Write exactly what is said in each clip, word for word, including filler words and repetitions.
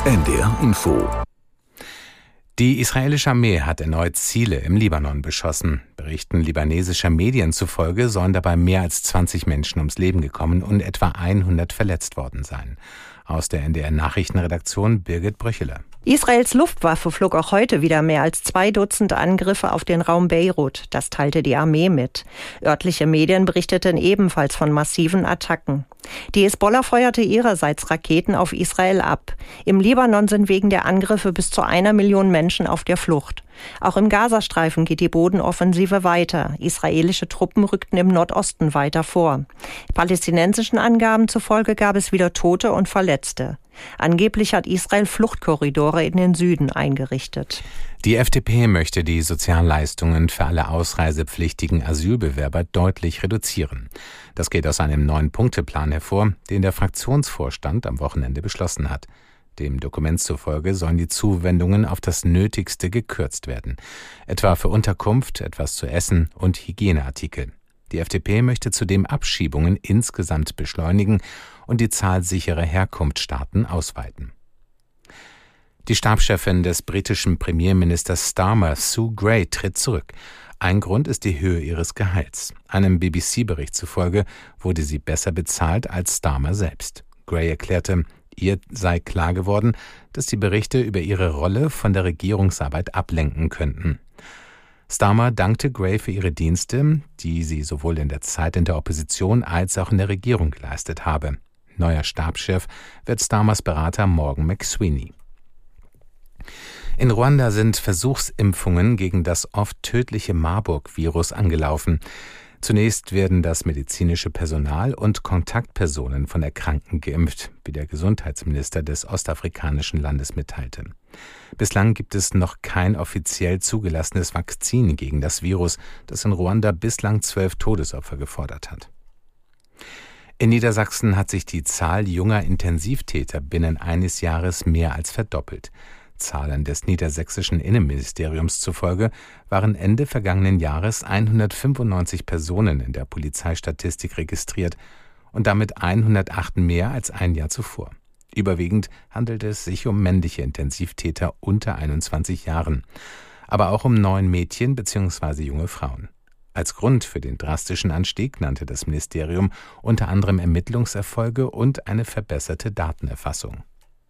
N D R Info. Die israelische Armee hat erneut Ziele im Libanon beschossen. Berichten libanesischer Medien zufolge sollen dabei mehr als zwanzig Menschen ums Leben gekommen und etwa hundert verletzt worden sein. Aus der N D R-Nachrichtenredaktion Birgit Bröcheler. Israels Luftwaffe flog auch heute wieder mehr als zwei Dutzend Angriffe auf den Raum Beirut. Das teilte die Armee mit. Örtliche Medien berichteten ebenfalls von massiven Attacken. Die Hisbollah feuerte ihrerseits Raketen auf Israel ab. Im Libanon sind wegen der Angriffe bis zu einer Million Menschen auf der Flucht. Auch im Gazastreifen geht die Bodenoffensive weiter. Israelische Truppen rückten im Nordosten weiter vor. Palästinensischen Angaben zufolge gab es wieder Tote und Verletzte. Angeblich hat Israel Fluchtkorridore in den Süden eingerichtet. Die F D P möchte die Sozialleistungen für alle ausreisepflichtigen Asylbewerber deutlich reduzieren. Das geht aus einem neuen Punkteplan hervor, den der Fraktionsvorstand am Wochenende beschlossen hat. Dem Dokument zufolge sollen die Zuwendungen auf das Nötigste gekürzt werden, etwa für Unterkunft, etwas zu essen und Hygieneartikel. Die F D P möchte zudem Abschiebungen insgesamt beschleunigen und die Zahl sicherer Herkunftsstaaten ausweiten. Die Stabschefin des britischen Premierministers Starmer, Sue Gray, tritt zurück. Ein Grund ist die Höhe ihres Gehalts. Einem B B C-Bericht zufolge wurde sie besser bezahlt als Starmer selbst. Gray erklärte, ihr sei klar geworden, dass die Berichte über ihre Rolle von der Regierungsarbeit ablenken könnten. Starmer dankte Gray für ihre Dienste, die sie sowohl in der Zeit in der Opposition als auch in der Regierung geleistet habe. Neuer Stabschef wird Starmers Berater Morgan McSweeney. In Ruanda sind Versuchsimpfungen gegen das oft tödliche Marburg-Virus angelaufen. Zunächst werden das medizinische Personal und Kontaktpersonen von Erkrankten geimpft, wie der Gesundheitsminister des ostafrikanischen Landes mitteilte. Bislang gibt es noch kein offiziell zugelassenes Vakzin gegen das Virus, das in Ruanda bislang zwölf Todesopfer gefordert hat. In Niedersachsen hat sich die Zahl junger Intensivtäter binnen eines Jahres mehr als verdoppelt. Zahlen des niedersächsischen Innenministeriums zufolge waren Ende vergangenen Jahres hundertfünfundneunzig Personen in der Polizeistatistik registriert und damit hundertacht mehr als ein Jahr zuvor. Überwiegend handelte es sich um männliche Intensivtäter unter einundzwanzig Jahren, aber auch um neun Mädchen bzw. junge Frauen. Als Grund für den drastischen Anstieg nannte das Ministerium unter anderem Ermittlungserfolge und eine verbesserte Datenerfassung.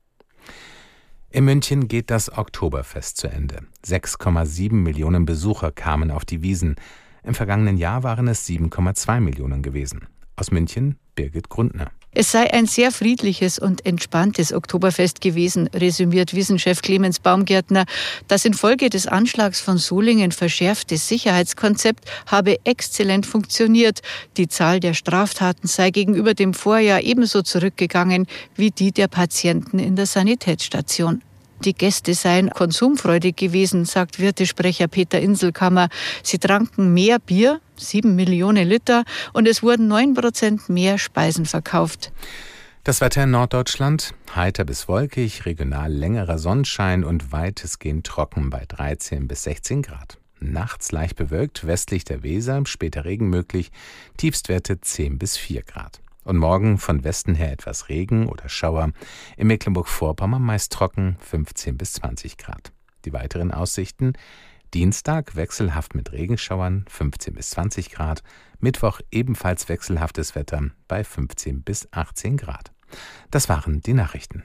In München geht das Oktoberfest zu Ende. sechs Komma sieben Millionen Besucher kamen auf die Wiesn. Im vergangenen Jahr waren es sieben Komma zwei Millionen gewesen. Aus München, Birgit Grundner. Es sei ein sehr friedliches und entspanntes Oktoberfest gewesen, resümiert Wiesenchef Clemens Baumgärtner. Das infolge des Anschlags von Solingen verschärfte Sicherheitskonzept habe exzellent funktioniert. Die Zahl der Straftaten sei gegenüber dem Vorjahr ebenso zurückgegangen wie die der Patienten in der Sanitätsstation. Die Gäste seien konsumfreudig gewesen, sagt Wirtesprecher Peter Inselkammer. Sie tranken mehr Bier, sieben Millionen Liter, und es wurden neun Prozent mehr Speisen verkauft. Das Wetter in Norddeutschland: heiter bis wolkig, regional längerer Sonnenschein und weitestgehend trocken bei dreizehn bis sechzehn Grad. Nachts leicht bewölkt, westlich der Weser, später Regen möglich, Tiefstwerte zehn bis vier Grad. Und morgen von Westen her etwas Regen oder Schauer. In Mecklenburg-Vorpommern meist trocken, fünfzehn bis zwanzig Grad. Die weiteren Aussichten: Dienstag wechselhaft mit Regenschauern, fünfzehn bis zwanzig Grad. Mittwoch ebenfalls wechselhaftes Wetter bei fünfzehn bis achtzehn Grad. Das waren die Nachrichten.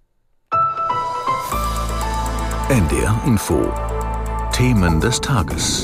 N D R Info. Themen des Tages.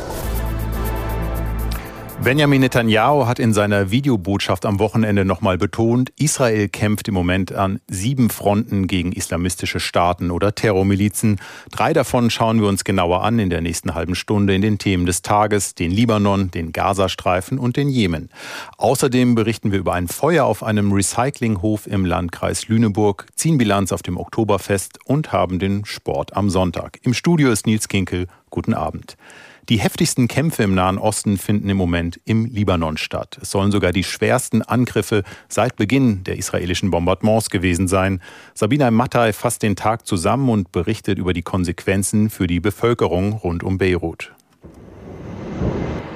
Benjamin Netanyahu hat in seiner Videobotschaft am Wochenende nochmal betont, Israel kämpft im Moment an sieben Fronten gegen islamistische Staaten oder Terrormilizen. Drei davon schauen wir uns genauer an in der nächsten halben Stunde in den Themen des Tages: den Libanon, den Gazastreifen und den Jemen. Außerdem berichten wir über ein Feuer auf einem Recyclinghof im Landkreis Lüneburg, ziehen Bilanz auf dem Oktoberfest und haben den Sport am Sonntag. Im Studio ist Nils Kinkel. Guten Abend. Die heftigsten Kämpfe im Nahen Osten finden im Moment im Libanon statt. Es sollen sogar die schwersten Angriffe seit Beginn der israelischen Bombardements gewesen sein. Sabina Mattei fasst den Tag zusammen und berichtet über die Konsequenzen für die Bevölkerung rund um Beirut.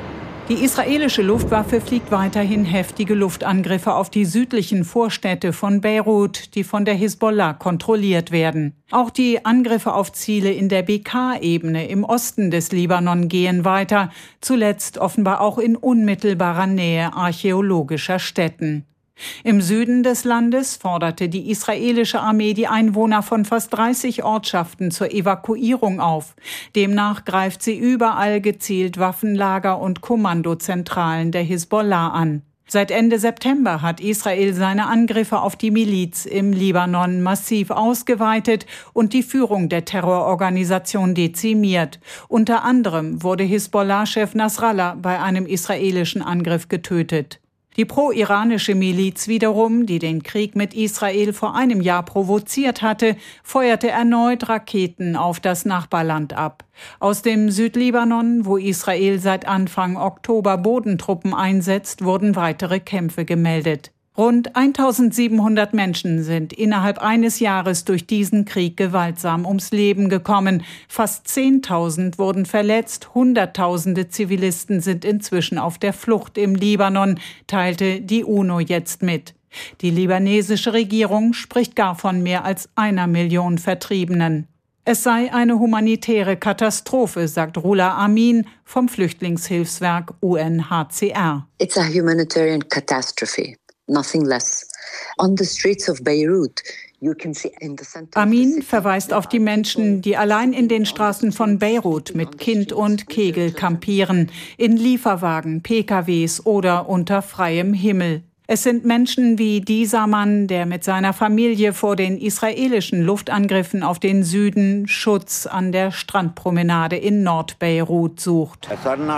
Die israelische Luftwaffe fliegt weiterhin heftige Luftangriffe auf die südlichen Vorstädte von Beirut, die von der Hisbollah kontrolliert werden. Auch die Angriffe auf Ziele in der Bekaa-Ebene im Osten des Libanon gehen weiter, zuletzt offenbar auch in unmittelbarer Nähe archäologischer Stätten. Im Süden des Landes forderte die israelische Armee die Einwohner von fast dreißig Ortschaften zur Evakuierung auf. Demnach greift sie überall gezielt Waffenlager und Kommandozentralen der Hisbollah an. Seit Ende September hat Israel seine Angriffe auf die Miliz im Libanon massiv ausgeweitet und die Führung der Terrororganisation dezimiert. Unter anderem wurde Hisbollah-Chef Nasrallah bei einem israelischen Angriff getötet. Die pro-iranische Miliz wiederum, die den Krieg mit Israel vor einem Jahr provoziert hatte, feuerte erneut Raketen auf das Nachbarland ab. Aus dem Südlibanon, wo Israel seit Anfang Oktober Bodentruppen einsetzt, wurden weitere Kämpfe gemeldet. Rund eintausendsiebenhundert Menschen sind innerhalb eines Jahres durch diesen Krieg gewaltsam ums Leben gekommen. Fast zehntausend wurden verletzt, Hunderttausende Zivilisten sind inzwischen auf der Flucht im Libanon, teilte die UNO jetzt mit. Die libanesische Regierung spricht gar von mehr als einer Million Vertriebenen. Es sei eine humanitäre Katastrophe, sagt Rula Amin vom Flüchtlingshilfswerk U N H C R. It's a humanitarian catastrophe. Nothing less. On the streets of Beirut, you can see in the center. Amin verweist auf die Menschen, die allein in den Straßen von Beirut mit Kind und Kegel kampieren, in Lieferwagen, P K Ws oder unter freiem Himmel. Es sind Menschen wie dieser Mann, der mit seiner Familie vor den israelischen Luftangriffen auf den Süden Schutz an der Strandpromenade in Nord-Beirut sucht.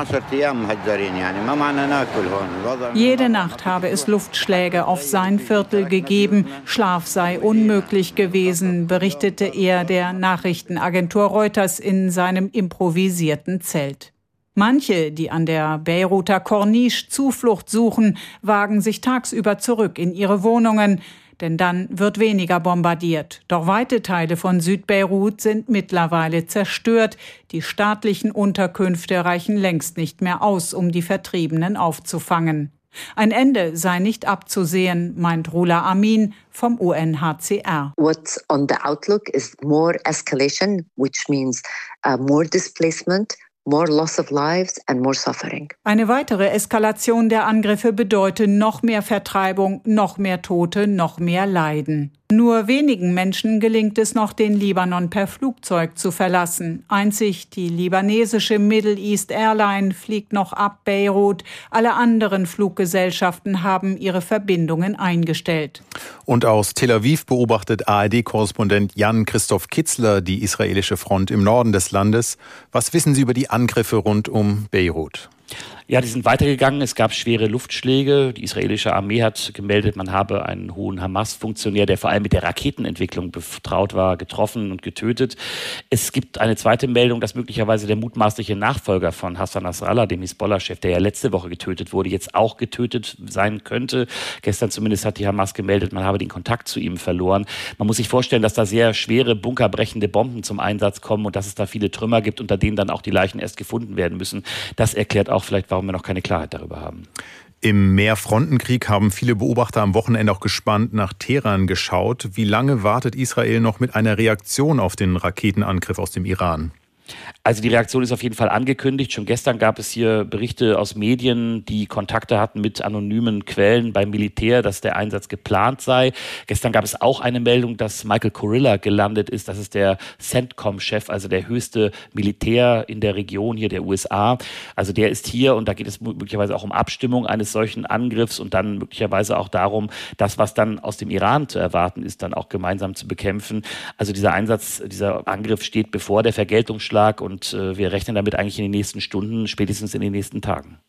Jede Nacht habe es Luftschläge auf sein Viertel gegeben. Schlaf sei unmöglich gewesen, berichtete er der Nachrichtenagentur Reuters in seinem improvisierten Zelt. Manche, die an der Beiruter Corniche Zuflucht suchen, wagen sich tagsüber zurück in ihre Wohnungen, denn dann wird weniger bombardiert. Doch weite Teile von Südbeirut sind mittlerweile zerstört. Die staatlichen Unterkünfte reichen längst nicht mehr aus, um die Vertriebenen aufzufangen. Ein Ende sei nicht abzusehen, meint Rula Amin vom U N H C R. What's on the outlook is more escalation, which means uh, more displacement, more loss of lives and more suffering. Eine weitere Eskalation der Angriffe bedeutet noch mehr Vertreibung, noch mehr Tote, noch mehr Leiden. Nur wenigen Menschen gelingt es noch, den Libanon per Flugzeug zu verlassen. Einzig die libanesische Middle East Airline fliegt noch ab Beirut. Alle anderen Fluggesellschaften haben ihre Verbindungen eingestellt. Und aus Tel Aviv beobachtet A R D-Korrespondent Jan-Christoph Kitzler die israelische Front im Norden des Landes. Was wissen Sie über die Angriffe rund um Beirut? Ja, die sind weitergegangen. Es gab schwere Luftschläge. Die israelische Armee hat gemeldet, man habe einen hohen Hamas-Funktionär, der vor allem mit der Raketenentwicklung betraut war, getroffen und getötet. Es gibt eine zweite Meldung, dass möglicherweise der mutmaßliche Nachfolger von Hassan Nasrallah, dem Hisbollah-Chef, der ja letzte Woche getötet wurde, jetzt auch getötet sein könnte. Gestern zumindest hat die Hamas gemeldet, man habe den Kontakt zu ihm verloren. Man muss sich vorstellen, dass da sehr schwere, bunkerbrechende Bomben zum Einsatz kommen und dass es da viele Trümmer gibt, unter denen dann auch die Leichen erst gefunden werden müssen. Das erklärt auch vielleicht, warum wir noch keine Klarheit darüber haben. Im Mehrfrontenkrieg haben viele Beobachter am Wochenende auch gespannt nach Teheran geschaut. Wie lange wartet Israel noch mit einer Reaktion auf den Raketenangriff aus dem Iran? Also die Reaktion ist auf jeden Fall angekündigt. Schon gestern gab es hier Berichte aus Medien, die Kontakte hatten mit anonymen Quellen beim Militär, dass der Einsatz geplant sei. Gestern gab es auch eine Meldung, dass Michael Kurilla gelandet ist. Das ist der CENTCOM-Chef, also der höchste Militär in der Region hier der U S A. Also der ist hier und da geht es möglicherweise auch um Abstimmung eines solchen Angriffs und dann möglicherweise auch darum, das, was dann aus dem Iran zu erwarten ist, dann auch gemeinsam zu bekämpfen. Also dieser Einsatz, dieser Angriff steht bevor, der Vergeltungsschlag, und äh, wir rechnen damit eigentlich in den nächsten Stunden, spätestens in den nächsten Tagen.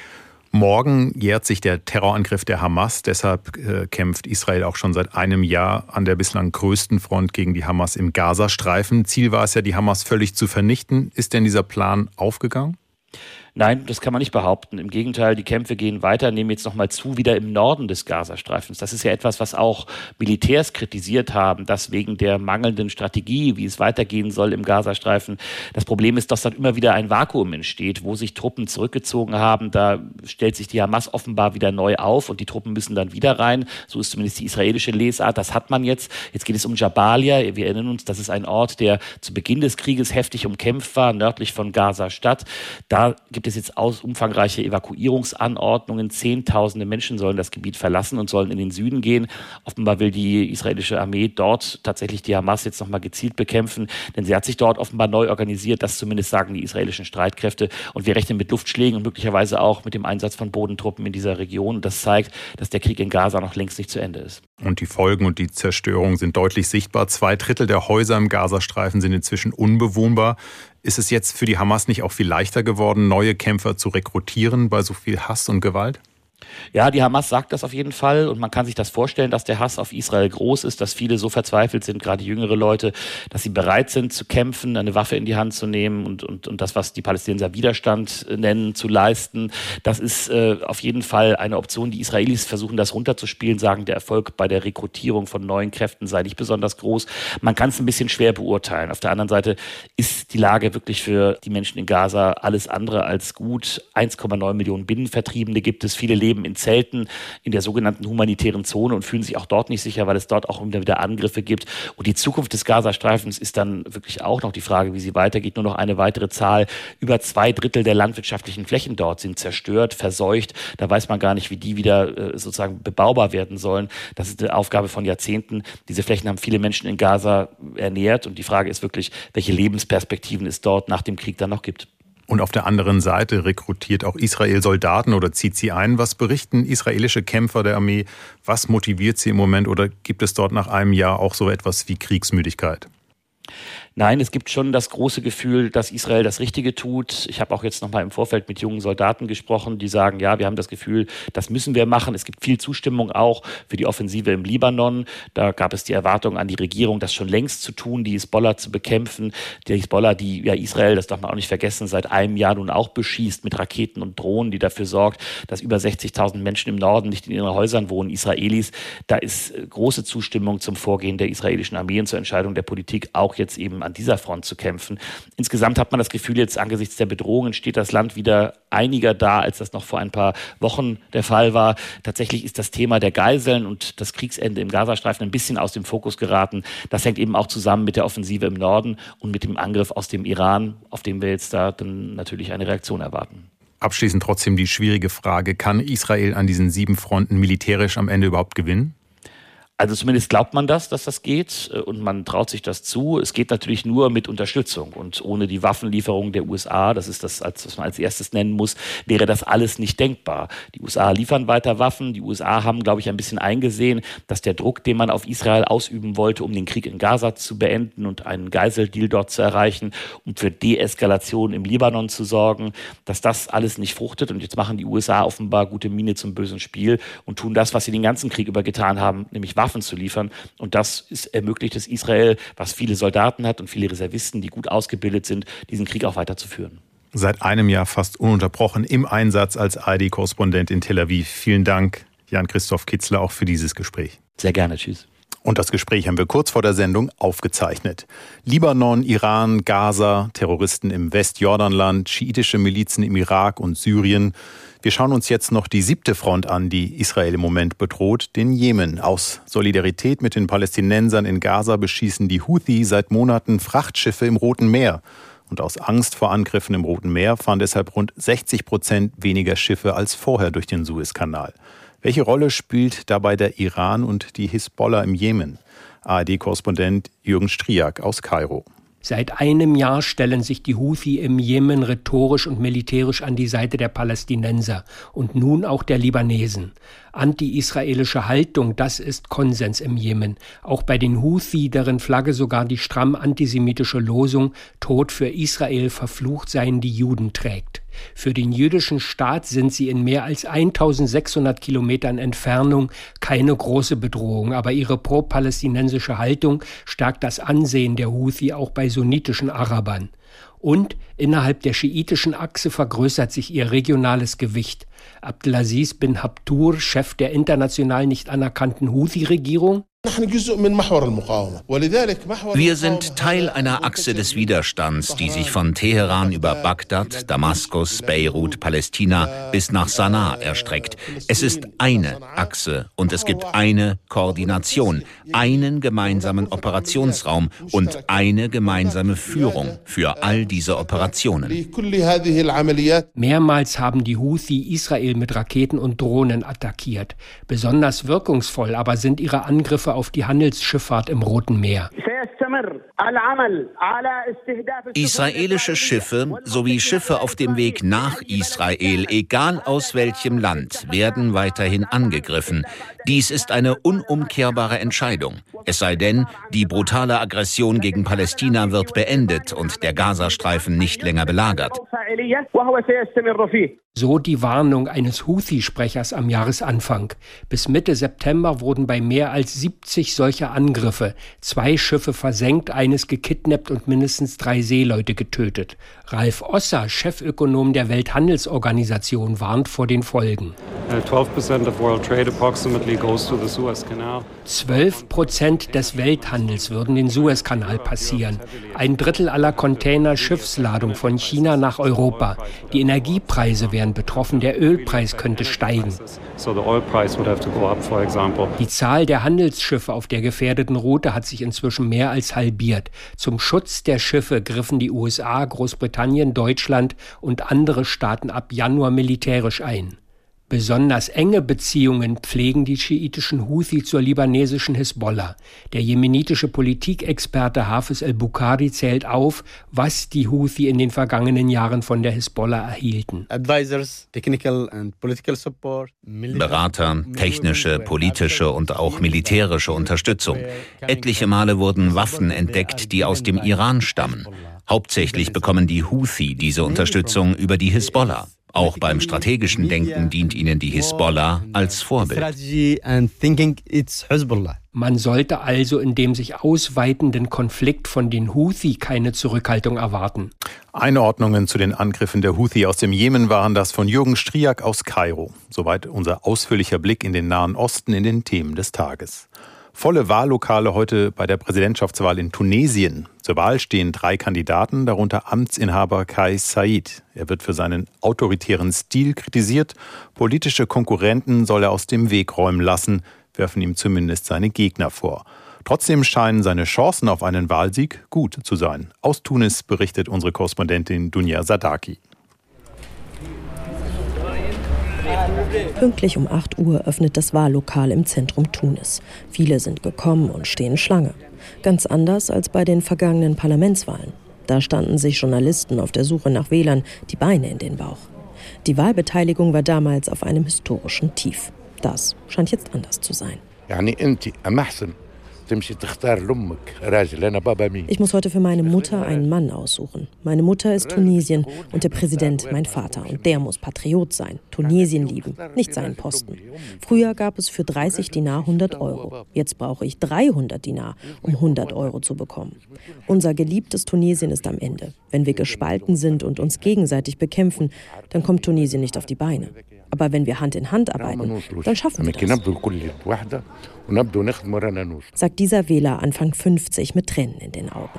Morgen jährt sich der Terrorangriff der Hamas. Deshalb äh, kämpft Israel auch schon seit einem Jahr an der bislang größten Front gegen die Hamas im Gazastreifen. Ziel war es ja, die Hamas völlig zu vernichten. Ist denn dieser Plan aufgegangen? Nein, das kann man nicht behaupten. Im Gegenteil, die Kämpfe gehen weiter, nehmen jetzt nochmal zu, wieder im Norden des Gazastreifens. Das ist ja etwas, was auch Militärs kritisiert haben, dass wegen der mangelnden Strategie, wie es weitergehen soll im Gazastreifen, das Problem ist, dass dann immer wieder ein Vakuum entsteht, wo sich Truppen zurückgezogen haben. Da stellt sich die Hamas offenbar wieder neu auf und die Truppen müssen dann wieder rein. So ist zumindest die israelische Lesart. Das hat man jetzt. Jetzt geht es um Jabalia. Wir erinnern uns, das ist ein Ort, der zu Beginn des Krieges heftig umkämpft war, nördlich von Gaza-Stadt. Da gibt es jetzt aus umfangreiche Evakuierungsanordnungen. Zehntausende Menschen sollen das Gebiet verlassen und sollen in den Süden gehen. Offenbar will die israelische Armee dort tatsächlich die Hamas jetzt nochmal gezielt bekämpfen, denn sie hat sich dort offenbar neu organisiert. Das zumindest sagen die israelischen Streitkräfte. Und wir rechnen mit Luftschlägen und möglicherweise auch mit dem Einsatz von Bodentruppen in dieser Region. Das zeigt, dass der Krieg in Gaza noch längst nicht zu Ende ist. Und die Folgen und die Zerstörung sind deutlich sichtbar. Zwei Drittel der Häuser im Gazastreifen sind inzwischen unbewohnbar. Ist es jetzt für die Hamas nicht auch viel leichter geworden, neue Kämpfer zu rekrutieren bei so viel Hass und Gewalt? Ja, die Hamas sagt das auf jeden Fall und man kann sich das vorstellen, dass der Hass auf Israel groß ist, dass viele so verzweifelt sind, gerade jüngere Leute, dass sie bereit sind zu kämpfen, eine Waffe in die Hand zu nehmen und, und, und das, was die Palästinenser Widerstand nennen, zu leisten. Das ist äh, auf jeden Fall eine Option. Die Israelis versuchen das runterzuspielen, sagen, der Erfolg bei der Rekrutierung von neuen Kräften sei nicht besonders groß. Man kann es ein bisschen schwer beurteilen. Auf der anderen Seite ist die Lage wirklich für die Menschen in Gaza alles andere als gut. eins Komma neun Millionen Binnenvertriebene gibt es, viele leben in Zelten in der sogenannten humanitären Zone und fühlen sich auch dort nicht sicher, weil es dort auch immer wieder Angriffe gibt. Und die Zukunft des Gazastreifens ist dann wirklich auch noch die Frage, wie sie weitergeht. Nur noch eine weitere Zahl. Über zwei Drittel der landwirtschaftlichen Flächen dort sind zerstört, verseucht. Da weiß man gar nicht, wie die wieder äh, sozusagen bebaubar werden sollen. Das ist eine Aufgabe von Jahrzehnten. Diese Flächen haben viele Menschen in Gaza ernährt. Und die Frage ist wirklich, welche Lebensperspektiven es dort nach dem Krieg dann noch gibt. Und auf der anderen Seite rekrutiert auch Israel Soldaten oder zieht sie ein. Was berichten israelische Kämpfer der Armee? Was motiviert sie im Moment oder gibt es dort nach einem Jahr auch so etwas wie Kriegsmüdigkeit? Nein, es gibt schon das große Gefühl, dass Israel das Richtige tut. Ich habe auch jetzt noch mal im Vorfeld mit jungen Soldaten gesprochen, die sagen, ja, wir haben das Gefühl, das müssen wir machen. Es gibt viel Zustimmung auch für die Offensive im Libanon. Da gab es die Erwartung an die Regierung, das schon längst zu tun, die Hisbollah zu bekämpfen. Die Hisbollah, die ja Israel, das darf man auch nicht vergessen, seit einem Jahr nun auch beschießt mit Raketen und Drohnen, die dafür sorgt, dass über sechzigtausend Menschen im Norden nicht in ihren Häusern wohnen, Israelis. Da ist große Zustimmung zum Vorgehen der israelischen Armee und zur Entscheidung der Politik, auch jetzt eben an dieser Front zu kämpfen. Insgesamt hat man das Gefühl, jetzt angesichts der Bedrohungen steht das Land wieder einiger da, als das noch vor ein paar Wochen der Fall war. Tatsächlich ist das Thema der Geiseln und das Kriegsende im Gazastreifen ein bisschen aus dem Fokus geraten. Das hängt eben auch zusammen mit der Offensive im Norden und mit dem Angriff aus dem Iran, auf den wir jetzt da dann natürlich eine Reaktion erwarten. Abschließend trotzdem die schwierige Frage, kann Israel an diesen sieben Fronten militärisch am Ende überhaupt gewinnen? Also zumindest glaubt man das, dass das geht und man traut sich das zu. Es geht natürlich nur mit Unterstützung und ohne die Waffenlieferung der U S A, das ist das, was man als erstes nennen muss, wäre das alles nicht denkbar. Die U S A liefern weiter Waffen. Die U S A haben, glaube ich, ein bisschen eingesehen, dass der Druck, den man auf Israel ausüben wollte, um den Krieg in Gaza zu beenden und einen Geiseldeal dort zu erreichen und für Deeskalation im Libanon zu sorgen, dass das alles nicht fruchtet. Und jetzt machen die U S A offenbar gute Miene zum bösen Spiel und tun das, was sie den ganzen Krieg über getan haben, nämlich Waffen zu liefern. Und das ist, ermöglicht es Israel, was viele Soldaten hat und viele Reservisten, die gut ausgebildet sind, diesen Krieg auch weiterzuführen. Seit einem Jahr fast ununterbrochen im Einsatz als A R D-Korrespondent in Tel Aviv. Vielen Dank, Jan-Christoph Kitzler, auch für dieses Gespräch. Sehr gerne, tschüss. Und das Gespräch haben wir kurz vor der Sendung aufgezeichnet. Libanon, Iran, Gaza, Terroristen im Westjordanland, schiitische Milizen im Irak und Syrien. Wir schauen uns jetzt noch die siebte Front an, die Israel im Moment bedroht, den Jemen. Aus Solidarität mit den Palästinensern in Gaza beschießen die Houthi seit Monaten Frachtschiffe im Roten Meer. Und aus Angst vor Angriffen im Roten Meer fahren deshalb rund sechzig Prozent weniger Schiffe als vorher durch den Suezkanal. Welche Rolle spielt dabei der Iran und die Hisbollah im Jemen? A R D-Korrespondent Jürgen Striak aus Kairo. Seit einem Jahr stellen sich die Houthi im Jemen rhetorisch und militärisch an die Seite der Palästinenser und nun auch der Libanesen. Anti-israelische Haltung, das ist Konsens im Jemen. Auch bei den Houthi, deren Flagge sogar die stramm antisemitische Losung »Tod für Israel, verflucht seien die Juden« trägt. Für den jüdischen Staat sind sie in mehr als eintausendsechshundert Kilometern Entfernung keine große Bedrohung, aber ihre pro-palästinensische Haltung stärkt das Ansehen der Houthi auch bei sunnitischen Arabern. Und innerhalb der schiitischen Achse vergrößert sich ihr regionales Gewicht. Abdelaziz bin Habtour, Chef der international nicht anerkannten Houthi-Regierung: Wir sind Teil einer Achse des Widerstands, die sich von Teheran über Bagdad, Damaskus, Beirut, Palästina bis nach Sanaa erstreckt. Es ist eine Achse und es gibt eine Koordination, einen gemeinsamen Operationsraum und eine gemeinsame Führung für all diese Operationen. Mehrmals haben die Houthi Israel mit Raketen und Drohnen attackiert. Besonders wirkungsvoll aber sind ihre Angriffe auf die Handelsschifffahrt im Roten Meer. Israelische Schiffe sowie Schiffe auf dem Weg nach Israel, egal aus welchem Land, werden weiterhin angegriffen. Dies ist eine unumkehrbare Entscheidung. Es sei denn, die brutale Aggression gegen Palästina wird beendet und der Gazastreifen nicht länger belagert. So die Warnung eines Houthi-Sprechers am Jahresanfang. Bis Mitte September wurden bei mehr als siebzig solcher Angriffe zwei Schiffe versenkt, eines gekidnappt und mindestens drei Seeleute getötet. Ralf Osser, Chefökonom der Welthandelsorganisation, warnt vor den Folgen. Zwölf Prozent des Welthandels würden den Suezkanal passieren. Ein Drittel aller Container-Schiffsladung von China nach Europa. Die Energiepreise wären betroffen, der Ölpreis könnte steigen. Die Zahl der Handelsschiffe auf der gefährdeten Route hat sich inzwischen mehr als halbiert. Zum Schutz der Schiffe griffen die U S A, Großbritannien, Deutschland und andere Staaten ab Januar militärisch ein. Besonders enge Beziehungen pflegen die schiitischen Houthi zur libanesischen Hisbollah. Der jemenitische Politikexperte Hafiz el-Bukhari zählt auf, was die Houthi in den vergangenen Jahren von der Hisbollah erhielten. Berater, technische, politische und auch militärische Unterstützung. Etliche Male wurden Waffen entdeckt, die aus dem Iran stammen. Hauptsächlich bekommen die Houthi diese Unterstützung über die Hisbollah. Auch beim strategischen Denken dient ihnen die Hisbollah als Vorbild. Man sollte also in dem sich ausweitenden Konflikt von den Houthi keine Zurückhaltung erwarten. Einordnungen zu den Angriffen der Houthi aus dem Jemen waren das von Jürgen Striak aus Kairo. Soweit unser ausführlicher Blick in den Nahen Osten in den Themen des Tages. Volle Wahllokale heute bei der Präsidentschaftswahl in Tunesien. Zur Wahl stehen drei Kandidaten, darunter Amtsinhaber Kais Saied. Er wird für seinen autoritären Stil kritisiert. Politische Konkurrenten soll er aus dem Weg räumen lassen, werfen ihm zumindest seine Gegner vor. Trotzdem scheinen seine Chancen auf einen Wahlsieg gut zu sein. Aus Tunis berichtet unsere Korrespondentin Dunja Sadaki. Pünktlich um acht Uhr öffnet das Wahllokal im Zentrum Tunis. Viele sind gekommen und stehen Schlange. Ganz anders als bei den vergangenen Parlamentswahlen. Da standen sich Journalisten auf der Suche nach Wählern die Beine in den Bauch. Die Wahlbeteiligung war damals auf einem historischen Tief. Das scheint jetzt anders zu sein. Ich muss heute für meine Mutter einen Mann aussuchen. Meine Mutter ist Tunesien und der Präsident mein Vater. Und der muss Patriot sein, Tunesien lieben, nicht seinen Posten. Früher gab es für dreißig Dinar hundert Euro. Jetzt brauche ich dreihundert Dinar, um hundert Euro zu bekommen. Unser geliebtes Tunesien ist am Ende. Wenn wir gespalten sind und uns gegenseitig bekämpfen, dann kommt Tunesien nicht auf die Beine. Aber wenn wir Hand in Hand arbeiten, dann schaffen wir das. Sagt dieser Wähler Anfang fünfzig mit Tränen in den Augen.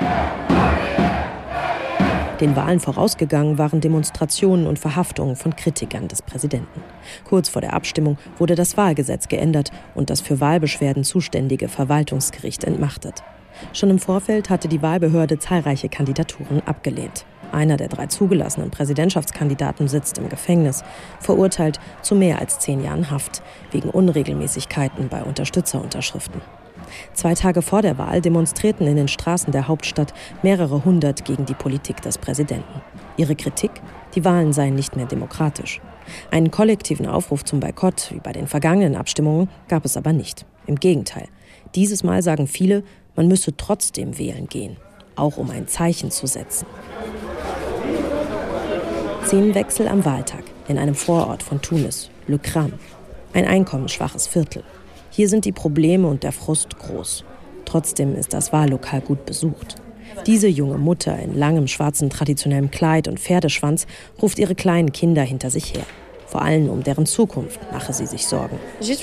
Den Wahlen vorausgegangen waren Demonstrationen und Verhaftungen von Kritikern des Präsidenten. Kurz vor der Abstimmung wurde das Wahlgesetz geändert und das für Wahlbeschwerden zuständige Verwaltungsgericht entmachtet. Schon im Vorfeld hatte die Wahlbehörde zahlreiche Kandidaturen abgelehnt. Einer der drei zugelassenen Präsidentschaftskandidaten sitzt im Gefängnis, verurteilt zu mehr als zehn Jahren Haft, wegen Unregelmäßigkeiten bei Unterstützerunterschriften. Zwei Tage vor der Wahl demonstrierten in den Straßen der Hauptstadt mehrere hundert gegen die Politik des Präsidenten. Ihre Kritik? Die Wahlen seien nicht mehr demokratisch. Einen kollektiven Aufruf zum Boykott, wie bei den vergangenen Abstimmungen, gab es aber nicht. Im Gegenteil. Dieses Mal sagen viele, man müsse trotzdem wählen gehen, auch um ein Zeichen zu setzen. Szenenwechsel am Wahltag in einem Vorort von Tunis, Le Kram. Ein einkommensschwaches Viertel. Hier sind die Probleme und der Frust groß. Trotzdem ist das Wahllokal gut besucht. Diese junge Mutter in langem schwarzen traditionellem Kleid und Pferdeschwanz ruft ihre kleinen Kinder hinter sich her. Vor allem um deren Zukunft mache sie sich Sorgen. Ich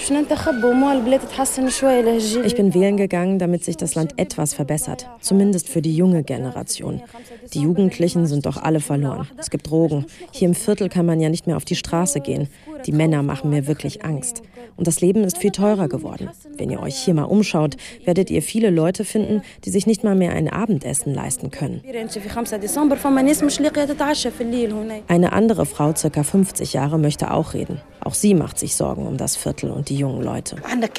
bin wählen gegangen, damit sich das Land etwas verbessert. Zumindest für die junge Generation. Die Jugendlichen sind doch alle verloren. Es gibt Drogen. Hier im Viertel kann man ja nicht mehr auf die Straße gehen. Die Männer machen mir wirklich Angst. Und das Leben ist viel teurer geworden. Wenn ihr euch hier mal umschaut, werdet ihr viele Leute finden, die sich nicht mal mehr ein Abendessen leisten können. Eine andere Frau, circa fünfzig Jahre, möchte auch reden. Auch sie macht sich Sorgen um das Viertel und die jungen Leute.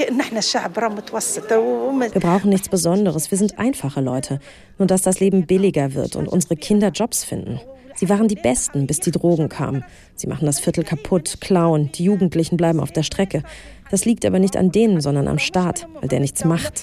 Wir brauchen nichts Besonderes, wir sind einfache Leute. Nur dass das Leben billiger wird und unsere Kinder Jobs finden. Sie waren die Besten, bis die Drogen kamen. Sie machen das Viertel kaputt, klauen, die Jugendlichen bleiben auf der Strecke. Das liegt aber nicht an denen, sondern am Staat, weil der nichts macht.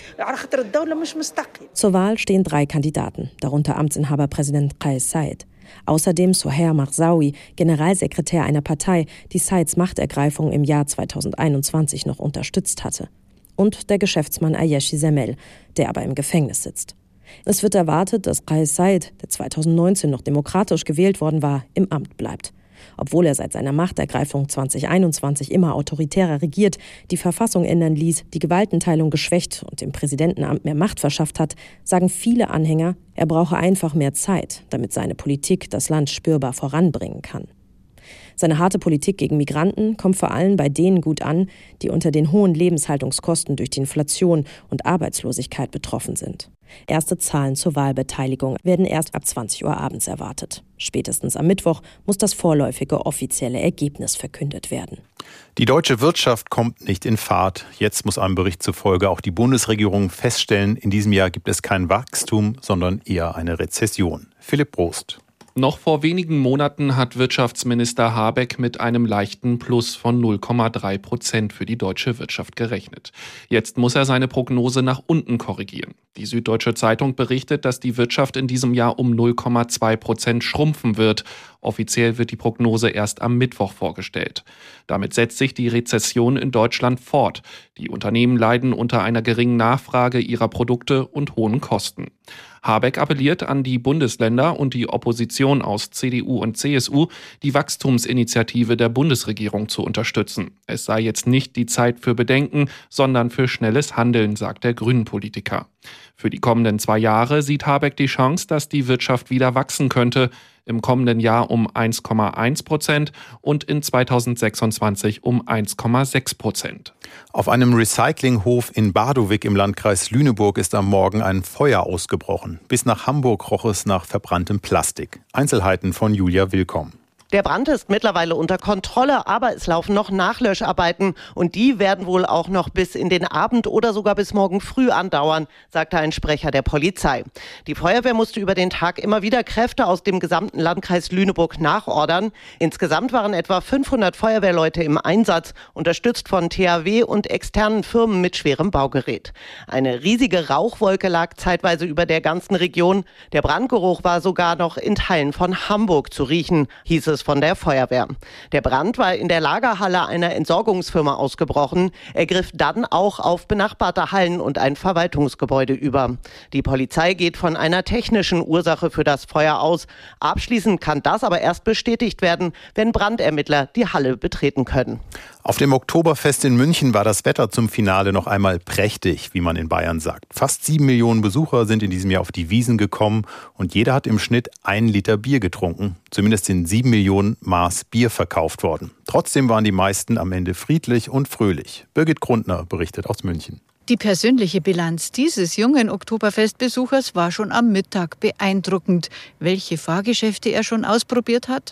Zur Wahl stehen drei Kandidaten, darunter Amtsinhaber Präsident Kais Saied. Außerdem Soher Marzaoui, Generalsekretär einer Partei, die Saieds Machtergreifung im Jahr zweitausendeinundzwanzig noch unterstützt hatte. Und der Geschäftsmann Ayeshi Zemel, der aber im Gefängnis sitzt. Es wird erwartet, dass Kais Saied, der zweitausendneunzehn noch demokratisch gewählt worden war, im Amt bleibt. Obwohl er seit seiner Machtergreifung zweitausendeinundzwanzig immer autoritärer regiert, die Verfassung ändern ließ, die Gewaltenteilung geschwächt und dem Präsidentenamt mehr Macht verschafft hat, sagen viele Anhänger, er brauche einfach mehr Zeit, damit seine Politik das Land spürbar voranbringen kann. Seine harte Politik gegen Migranten kommt vor allem bei denen gut an, die unter den hohen Lebenshaltungskosten durch die Inflation und Arbeitslosigkeit betroffen sind. Erste Zahlen zur Wahlbeteiligung werden erst ab zwanzig Uhr abends erwartet. Spätestens am Mittwoch muss das vorläufige offizielle Ergebnis verkündet werden. Die deutsche Wirtschaft kommt nicht in Fahrt. Jetzt muss einem Bericht zufolge auch die Bundesregierung feststellen, in diesem Jahr gibt es kein Wachstum, sondern eher eine Rezession. Philipp Brost. Noch vor wenigen Monaten hat Wirtschaftsminister Habeck mit einem leichten Plus von null Komma drei Prozent für die deutsche Wirtschaft gerechnet. Jetzt muss er seine Prognose nach unten korrigieren. Die Süddeutsche Zeitung berichtet, dass die Wirtschaft in diesem Jahr um null Komma zwei Prozent schrumpfen wird. Offiziell wird die Prognose erst am Mittwoch vorgestellt. Damit setzt sich die Rezession in Deutschland fort. Die Unternehmen leiden unter einer geringen Nachfrage ihrer Produkte und hohen Kosten. Habeck appelliert an die Bundesländer und die Opposition aus C D U und C S U, die Wachstumsinitiative der Bundesregierung zu unterstützen. Es sei jetzt nicht die Zeit für Bedenken, sondern für schnelles Handeln, sagt der Grünen-Politiker. Für die kommenden zwei Jahre sieht Habeck die Chance, dass die Wirtschaft wieder wachsen könnte. Im kommenden Jahr um eins Komma eins Prozent und in zweitausendsechsundzwanzig um eins Komma sechs Prozent. Auf einem Recyclinghof in Bardowig im Landkreis Lüneburg ist am Morgen ein Feuer ausgebrochen. Bis nach Hamburg roch es nach verbranntem Plastik. Einzelheiten von Julia Willkomm. Der Brand ist mittlerweile unter Kontrolle, aber es laufen noch Nachlöscharbeiten und die werden wohl auch noch bis in den Abend oder sogar bis morgen früh andauern, sagte ein Sprecher der Polizei. Die Feuerwehr musste über den Tag immer wieder Kräfte aus dem gesamten Landkreis Lüneburg nachordern. Insgesamt waren etwa fünfhundert Feuerwehrleute im Einsatz, unterstützt von T H W und externen Firmen mit schwerem Baugerät. Eine riesige Rauchwolke lag zeitweise über der ganzen Region. Der Brandgeruch war sogar noch in Teilen von Hamburg zu riechen, hieß es von der Feuerwehr. Der Brand war in der Lagerhalle einer Entsorgungsfirma ausgebrochen. Er griff dann auch auf benachbarte Hallen und ein Verwaltungsgebäude über. Die Polizei geht von einer technischen Ursache für das Feuer aus. Abschließend kann das aber erst bestätigt werden, wenn Brandermittler die Halle betreten können. Auf dem Oktoberfest in München war das Wetter zum Finale noch einmal prächtig, wie man in Bayern sagt. Fast sieben Millionen Besucher sind in diesem Jahr auf die Wiesn gekommen und jeder hat im Schnitt einen Liter Bier getrunken. Zumindest sind sieben Millionen Maß Bier verkauft worden. Trotzdem waren die meisten am Ende friedlich und fröhlich. Birgit Grundner berichtet aus München. Die persönliche Bilanz dieses jungen Oktoberfestbesuchers war schon am Mittag beeindruckend. Welche Fahrgeschäfte er schon ausprobiert hat?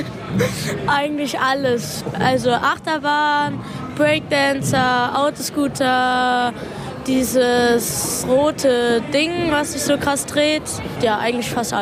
Eigentlich alles. Also Achterbahn, Breakdancer, Autoscooter, dieses rote Ding, was sich so krass dreht. Ja, eigentlich fast alles.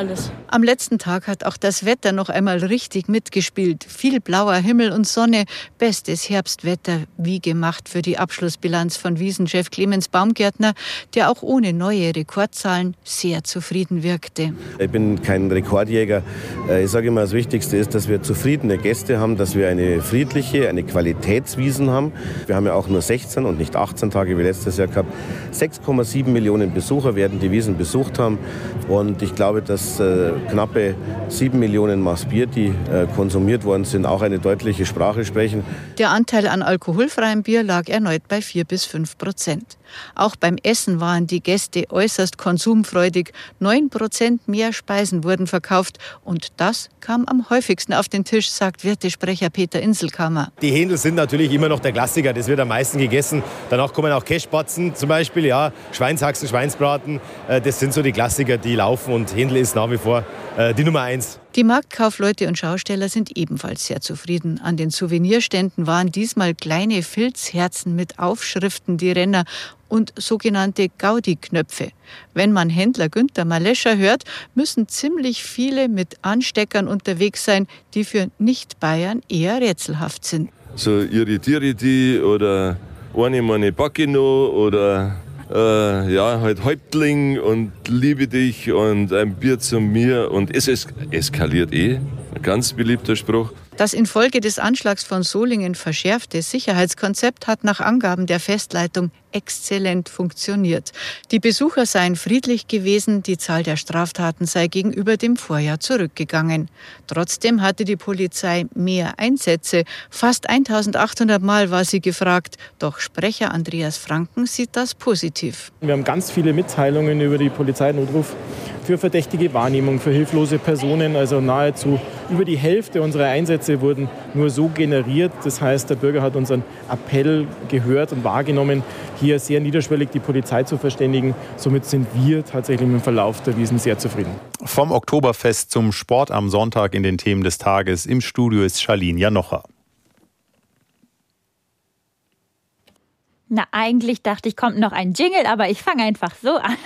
Am letzten Tag hat auch das Wetter noch einmal richtig mitgespielt. Viel blauer Himmel und Sonne, bestes Herbstwetter, wie gemacht für die Abschlussbilanz von Wiesenchef Clemens Baumgärtner, der auch ohne neue Rekordzahlen sehr zufrieden wirkte. Ich bin kein Rekordjäger. Ich sage immer, das Wichtigste ist, dass wir zufriedene Gäste haben, dass wir eine friedliche, eine Qualitätswiesen haben. Wir haben ja auch nur sechzehn und nicht achtzehn Tage wie letztes Jahr gehabt. sechs Komma sieben Millionen Besucher werden die Wiesen besucht haben. Und ich glaube, dass äh, knappe sieben Millionen Maß Bier, die äh, konsumiert worden sind, auch eine deutliche Sprache sprechen. Der Anteil an alkoholfreiem Bier lag erneut bei vier bis fünf Prozent. Auch beim Essen waren die Gäste äußerst konsumfreudig. Neun Prozent mehr Speisen wurden verkauft. Und das kam am häufigsten auf den Tisch, sagt Wirtesprecher Peter Inselkammer. Die Händel sind natürlich immer noch der Klassiker. Das wird am meisten gegessen. Danach kommen auch Kässpatzen zum Beispiel, ja, Schweinshaxen, Schweinsbraten. Das sind so die Klassiker, die laufen. Und Händel ist nach wie vor äh, die Nummer eins. Die Marktkaufleute und Schausteller sind ebenfalls sehr zufrieden. An den Souvenirständen waren diesmal kleine Filzherzen mit Aufschriften die Renner und sogenannte Gaudi-Knöpfe. Wenn man Händler Günther Malescher hört, müssen ziemlich viele mit Ansteckern unterwegs sein, die für Nicht-Bayern eher rätselhaft sind. So irritiere die oder eine meine Backe noch oder äh, ja, halt Häuptling und liebe dich und ein Bier zu mir und es es eskaliert eh. Ein ganz beliebter Spruch. Das infolge des Anschlags von Solingen verschärfte Sicherheitskonzept hat nach Angaben der Festleitung exzellent funktioniert. Die Besucher seien friedlich gewesen, die Zahl der Straftaten sei gegenüber dem Vorjahr zurückgegangen. Trotzdem hatte die Polizei mehr Einsätze. Fast eintausendachthundert Mal war sie gefragt. Doch Sprecher Andreas Franken sieht das positiv. Wir haben ganz viele Mitteilungen über die Polizeinotruf für verdächtige Wahrnehmung, für hilflose Personen. Also nahezu über die Hälfte unserer Einsätze wurden nur so generiert. Das heißt, der Bürger hat unseren Appell gehört und wahrgenommen, hier sehr niederschwellig die Polizei zu verständigen. Somit sind wir tatsächlich mit dem Verlauf der Wiesn sehr zufrieden. Vom Oktoberfest zum Sport am Sonntag in den Themen des Tages. Im Studio ist Charlene Janocher. Na, eigentlich dachte ich, kommt noch ein Jingle, aber ich fange einfach so an.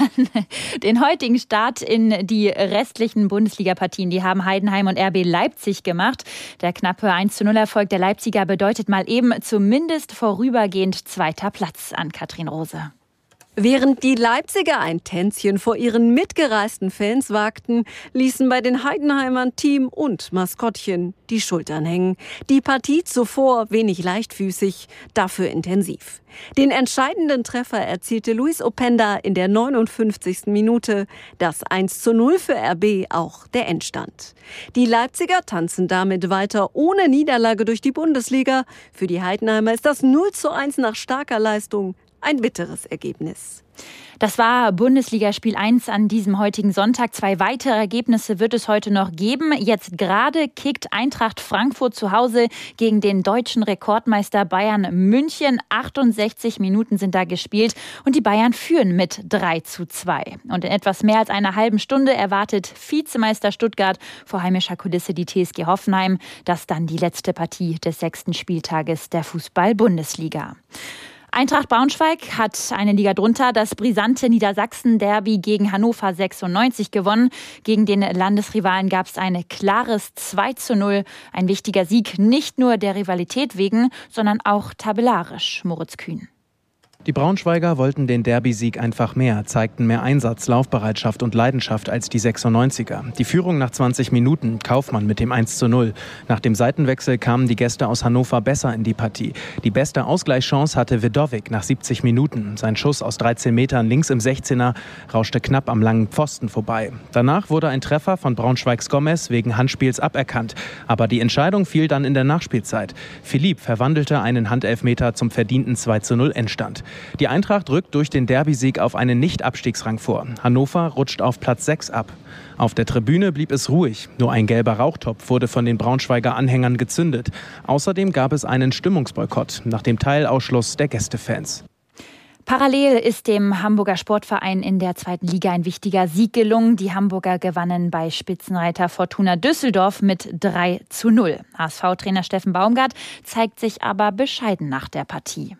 Den heutigen Start in die restlichen Bundesliga-Partien, die haben Heidenheim und R B Leipzig gemacht. Der knappe eins zu null Erfolg der Leipziger bedeutet mal eben zumindest vorübergehend zweiter Platz an Katrin Rose. Während die Leipziger ein Tänzchen vor ihren mitgereisten Fans wagten, ließen bei den Heidenheimern Team und Maskottchen die Schultern hängen. Die Partie zuvor wenig leichtfüßig, dafür intensiv. Den entscheidenden Treffer erzielte Luis Openda in der neunundfünfzigsten Minute. Das eins zu null für R B, auch der Endstand. Die Leipziger tanzen damit weiter ohne Niederlage durch die Bundesliga. Für die Heidenheimer ist das null zu eins nach starker Leistung ein bitteres Ergebnis. Das war Bundesligaspiel eins an diesem heutigen Sonntag. Zwei weitere Ergebnisse wird es heute noch geben. Jetzt gerade kickt Eintracht Frankfurt zu Hause gegen den deutschen Rekordmeister Bayern München. achtundsechzig Minuten sind da gespielt und die Bayern führen mit drei zu zwei. Und in etwas mehr als einer halben Stunde erwartet Vizemeister Stuttgart vor heimischer Kulisse die T S G Hoffenheim. Das dann die letzte Partie des sechsten Spieltages der Fußball-Bundesliga. Eintracht Braunschweig hat eine Liga drunter das brisante Niedersachsen-Derby gegen Hannover sechsundneunzig gewonnen. Gegen den Landesrivalen gab es ein klares zwei zu null. Ein wichtiger Sieg, nicht nur der Rivalität wegen, sondern auch tabellarisch. Moritz Kühn. Die Braunschweiger wollten den Derby-Sieg einfach mehr, zeigten mehr Einsatz, Laufbereitschaft und Leidenschaft als die sechsundneunziger. Die Führung nach zwanzig Minuten, Kaufmann mit dem eins zu null. Nach dem Seitenwechsel kamen die Gäste aus Hannover besser in die Partie. Die beste Ausgleichschance hatte Vidovic nach siebzig Minuten. Sein Schuss aus dreizehn Metern links im sechzehner rauschte knapp am langen Pfosten vorbei. Danach wurde ein Treffer von Braunschweigs Gomez wegen Handspiels aberkannt. Aber die Entscheidung fiel dann in der Nachspielzeit. Philipp verwandelte einen Handelfmeter zum verdienten zwei zu null Endstand. Die Eintracht rückt durch den Derby-Sieg auf einen Nicht-Abstiegsrang vor. Hannover rutscht auf Platz sechs ab. Auf der Tribüne blieb es ruhig. Nur ein gelber Rauchtopf wurde von den Braunschweiger Anhängern gezündet. Außerdem gab es einen Stimmungsboykott nach dem Teilausschluss der Gästefans. Parallel ist dem Hamburger Sportverein in der zweiten Liga ein wichtiger Sieg gelungen. Die Hamburger gewannen bei Spitzenreiter Fortuna Düsseldorf mit drei zu null. H S V-Trainer Steffen Baumgart zeigt sich aber bescheiden nach der Partie.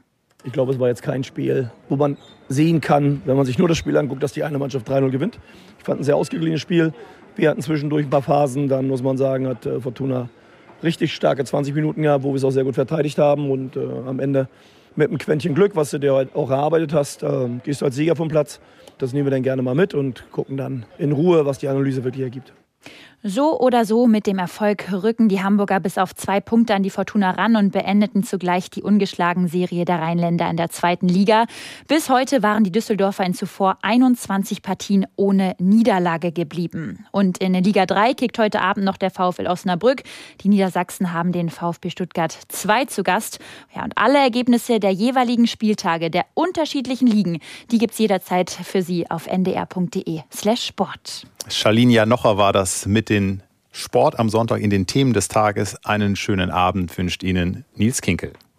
Ich glaube, es war jetzt kein Spiel, wo man sehen kann, wenn man sich nur das Spiel anguckt, dass die eine Mannschaft drei null gewinnt. Ich fand ein sehr ausgeglichenes Spiel. Wir hatten zwischendurch ein paar Phasen, dann muss man sagen, hat äh, Fortuna richtig starke zwanzig Minuten gehabt, wo wir es auch sehr gut verteidigt haben. Und äh, am Ende mit einem Quäntchen Glück, was du dir halt auch erarbeitet hast, äh, gehst du als Sieger vom Platz. Das nehmen wir dann gerne mal mit und gucken dann in Ruhe, was die Analyse wirklich ergibt. So oder so mit dem Erfolg rücken die Hamburger bis auf zwei Punkte an die Fortuna ran und beendeten zugleich die ungeschlagen Serie der Rheinländer in der zweiten Liga. Bis heute waren die Düsseldorfer in zuvor einundzwanzig Partien ohne Niederlage geblieben. Und in Liga drei kickt heute Abend noch der VfL Osnabrück. Die Niedersachsen haben den VfB Stuttgart zwei zu Gast. Ja, und alle Ergebnisse der jeweiligen Spieltage der unterschiedlichen Ligen, die gibt's jederzeit für Sie auf ndr.de slash Sport. Charlene Janocher war das mit den Sport am Sonntag in den Themen des Tages. Einen schönen Abend wünscht Ihnen Nils Kinkel.